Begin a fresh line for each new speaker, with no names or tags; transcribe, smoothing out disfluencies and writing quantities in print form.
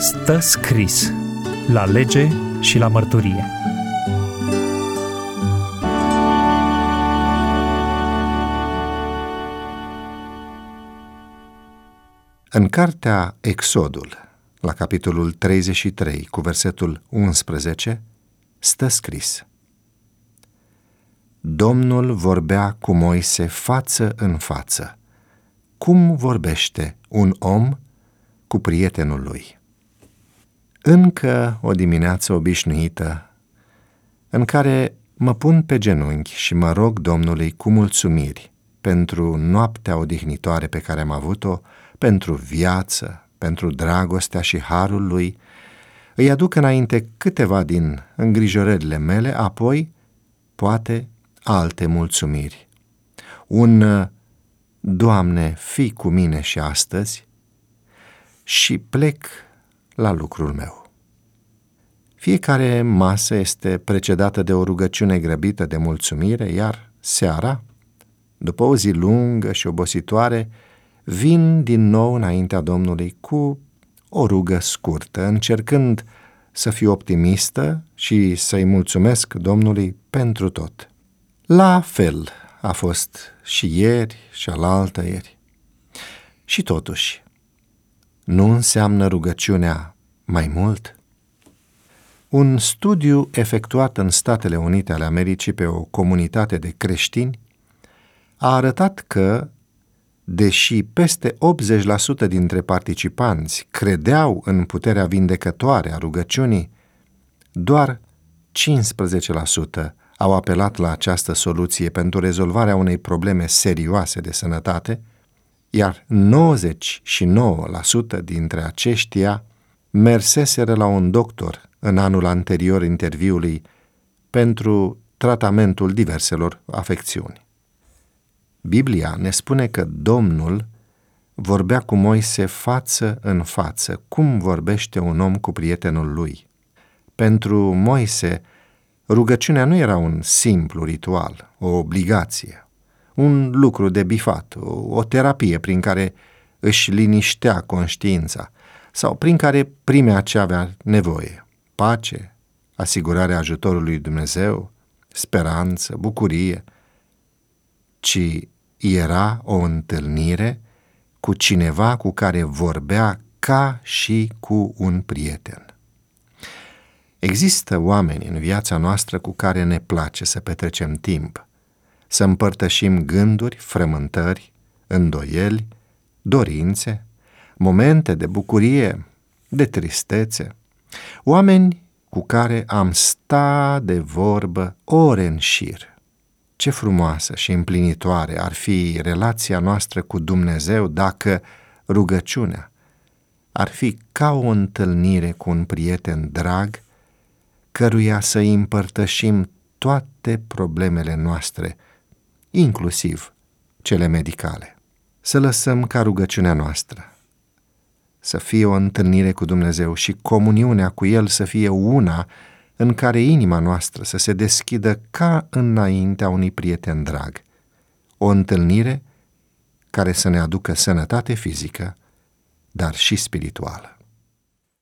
Stă scris la lege și la mărturie.
În cartea Exodul, la capitolul 33, cu versetul 11, stă scris: Domnul vorbea cu Moise față în față, cum vorbește un om cu prietenul lui. Încă o dimineață obișnuită, în care mă pun pe genunchi și mă rog Domnului cu mulțumiri pentru noaptea odihnitoare pe care am avut-o, pentru viață, pentru dragostea și harul lui, îi aduc înainte câteva din îngrijorările mele, apoi, poate, alte mulțumiri. Doamne, fii cu mine și astăzi, și plec la lucrul meu. Fiecare masă este precedată de o rugăciune grăbită de mulțumire, iar seara, după o zi lungă și obositoare, vin din nou înaintea Domnului cu o rugă scurtă, încercând să fiu optimistă și să-i mulțumesc Domnului pentru tot. La fel a fost și ieri și alaltăieri. Și totuși, nu înseamnă rugăciunea mai mult? Un studiu efectuat în Statele Unite ale Americii pe o comunitate de creștini a arătat că, deși peste 80% dintre participanți credeau în puterea vindecătoare a rugăciunii, doar 15% au apelat la această soluție pentru rezolvarea unei probleme serioase de sănătate, iar 99% dintre aceștia merseseră la un doctor în anul anterior interviului pentru tratamentul diverselor afecțiuni. Biblia ne spune că Domnul vorbea cu Moise față în față, cum vorbește un om cu prietenul lui. Pentru Moise, rugăciunea nu era un simplu ritual, o obligație, un lucru de bifat, o terapie prin care își liniștea conștiința sau prin care primea ce avea nevoie: pace, asigurarea ajutorului Dumnezeu, speranță, bucurie, ci era o întâlnire cu cineva cu care vorbea ca și cu un prieten. Există oameni în viața noastră cu care ne place să petrecem timp, să împărtășim gânduri, frământări, îndoieli, dorințe, momente de bucurie, de tristețe, oameni cu care am sta de vorbă ore în șir. Ce frumoasă și împlinitoare ar fi relația noastră cu Dumnezeu dacă rugăciunea ar fi ca o întâlnire cu un prieten drag, căruia să-i împărtășim toate problemele noastre, inclusiv cele medicale. Să lăsăm ca rugăciunea noastră să fie o întâlnire cu Dumnezeu și comuniunea cu El să fie una în care inima noastră să se deschidă ca înaintea unui prieten drag. O întâlnire care să ne aducă sănătate fizică, dar și spirituală.